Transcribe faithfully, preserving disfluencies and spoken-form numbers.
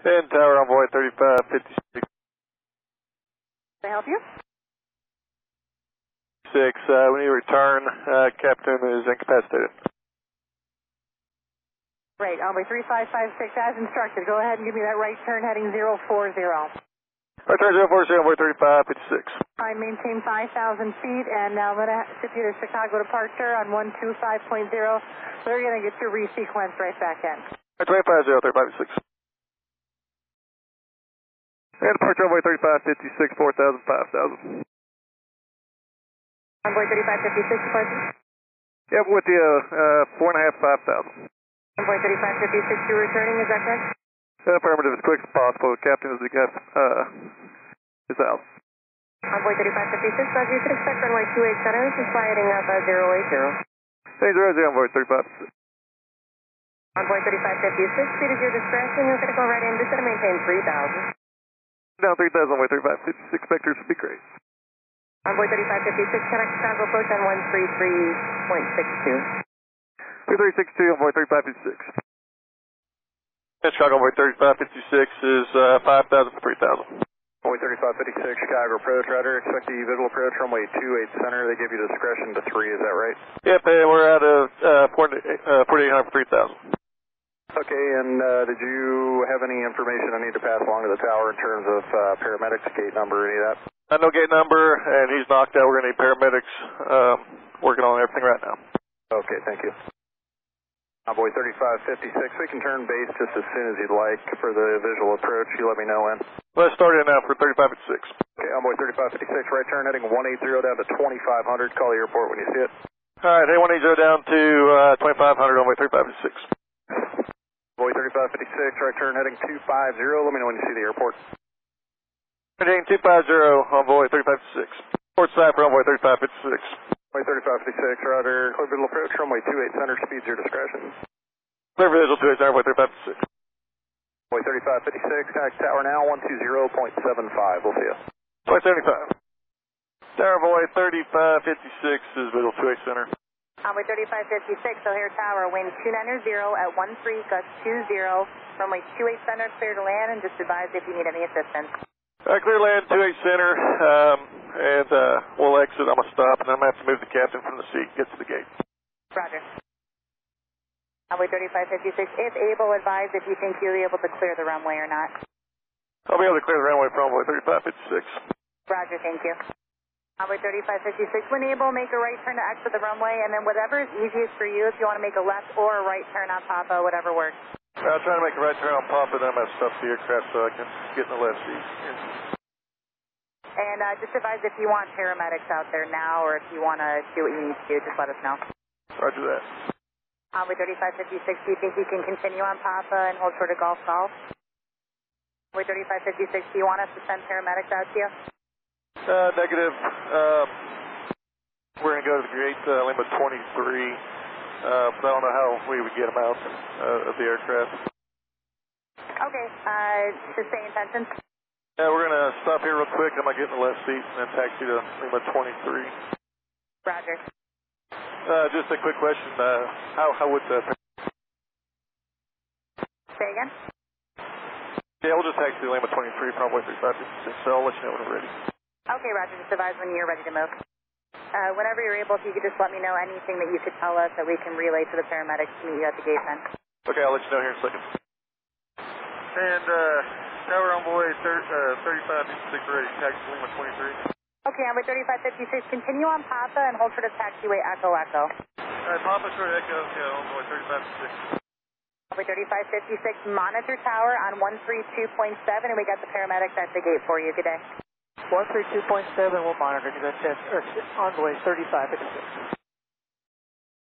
And Tower Envoy thirty-five fifty-six. Can I help you? Six, uh, we need to return. Uh, Captain is incapacitated. Great, Envoy three five five six as instructed. Go ahead and give me that right turn heading zero four zero. Right turn zero four zero, Envoy thirty-five fifty-six. I maintain five thousand feet, and now I'm going to ship you to Chicago departure on one two five point zero. We're going to get you resequenced right back in. Right twenty-five zero, thirty-five fifty-six. And departure Envoy thirty-five fifty-six, four thousand, five thousand. Envoy thirty-five fifty-six, departure. Yep, with the uh, uh, four and a half, five thousand. Envoy thirty-five fifty-six, you're returning, is that correct? Uh, affirmative, as quick as possible. The captain is, uh, is out. Envoy thirty-five fifty-six, Roger, you can expect runway two eight center. This is sliding up at zero eight zero. Hey, zero zero, Envoy thirty-five fifty-six. Envoy thirty-five fifty-six, speed is your discretion. You're going to go right in, just going to maintain three thousand. Down three thousand, Envoy thirty-five fifty-six, vectors would be great. Envoy thirty-five fifty-six, connect Chicago approach on one three three point six two. three three six two, Envoy thirty-five fifty-six. And Chicago Envoy thirty-five fifty-six is uh, five thousand for three thousand. Envoy thirty-five fifty-six, Chicago approach, Roger. Expect the visual approach, runway two eight center. They give you discretion to three, is that right? Yep, and we're out of uh, forty-eight hundred for three thousand. Okay, and uh, did you have any information I need to pass along to the tower in terms of uh, paramedics, gate number, any of that? I know gate number, and he's knocked out. We're going to need paramedics uh, working on everything right now. Okay, thank you. Envoy thirty-five fifty-six, we can turn base just as soon as you'd like for the visual approach. You let me know when. Let's start in now for thirty-five fifty-six. Okay, Envoy thirty-five fifty-six, right turn heading one eight zero down to twenty-five hundred. Call the airport when you see it. All right, hey, one eight zero down to uh, twenty-five hundred, Envoy thirty-five fifty-six. Envoy thirty-five fifty-six, right turn heading two five zero. Let me know when you see the airport. Heading two five zero, Envoy thirty-five fifty-six. Port side for Envoy thirty-five fifty-six. Envoy thirty-five fifty-six, Roger. Clear visual approach, runway two eight center, speed's your discretion. Clear visual two eight center, Envoy thirty-five fifty-six. Envoy thirty-five fifty-six, connect tower now, one two zero point seven five. We'll see you. Flight seventy-five. Tower Envoy thirty-five fifty-six is visual two eight center. Envoy thirty-five fifty-six, O'Hare Tower, wind two nine zero at one three, gust two zero. Runway two eight center, clear to land, and just advise if you need any assistance. Uh, clear land, two eight center, um, and uh, we'll exit. I'm going to stop, and I'm going to have to move the captain from the seat, get to the gate. Roger. Envoy thirty-five fifty-six, if able, advise if you think you'll be able to clear the runway or not. I'll be able to clear the runway for Envoy thirty-five fifty-six. Roger, thank you. Envoy thirty-five fifty-six, when able, make a right turn to exit the runway, and then whatever is easiest for you, if you want to make a left or a right turn on Papa, whatever works. I'm trying to make a right turn on Papa, then I'm going to stop the aircraft so I can get in the left seat. And uh, just advise if you want paramedics out there now, or if you want to do what you need to do, just let us know. Roger that. Envoy thirty-five fifty-six, do you think you can continue on Papa and hold short of Golf Golf? Envoy thirty-five fifty-six, do you want us to send paramedics out to you? Uh, negative. Um, we're going to go to the gate, uh, Lima twenty-three. Uh, but I don't know how we would get them out uh, of the aircraft. Okay, uh, sustain tension. Yeah, we're going to stop here real quick. I'm going to get in the left seat and then taxi to Lima twenty-three. Roger. Uh, just a quick question. Uh, how, how would the... Say again? Yeah, we'll just taxi to Lima twenty-three, probably thirty-five fifty-six, so I'll let you know when we're ready. Okay, Roger, just advise when you're ready to move. Uh, whenever you're able, if you could just let me know anything that you could tell us that we can relay to the paramedics to meet you at the gate then. Okay, I'll let you know here in a second. And, uh, Tower Envoy thirty-five fifty-six ready, taxi to Lima twenty-three. Okay, Envoy thirty-five fifty-six, continue on Papa and hold for the taxiway Echo Echo. Alright, Papa short Echo, yeah, Envoy thirty-five fifty-six. Envoy thirty-five fifty-six, monitor tower on one three two point seven, and we got the paramedics at the gate for you. Good day. one three two point seven, we'll monitor. You got Envoy thirty-five fifty-six.